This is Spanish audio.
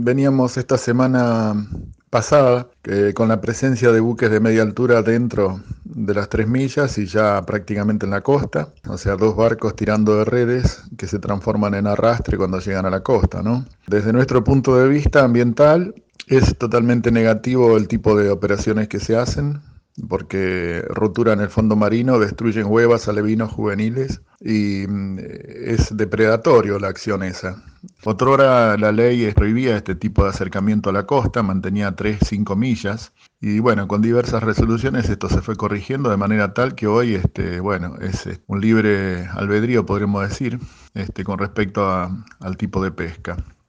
Veníamos esta semana pasada con la presencia de buques de media altura dentro de las 3 millas y ya prácticamente en la costa, o sea, dos barcos tirando de redes que se transforman en arrastre cuando llegan a la costa, ¿no? Desde nuestro punto de vista ambiental es totalmente negativo el tipo de operaciones que se hacen, porque roturan el fondo marino, destruyen huevas, alevinos juveniles y es depredatorio la acción esa. Otrora la ley prohibía este tipo de acercamiento a la costa, mantenía 3, 5 millas y bueno, con diversas resoluciones esto se fue corrigiendo de manera tal que hoy bueno, es un libre albedrío, podríamos decir, con respecto al tipo de pesca.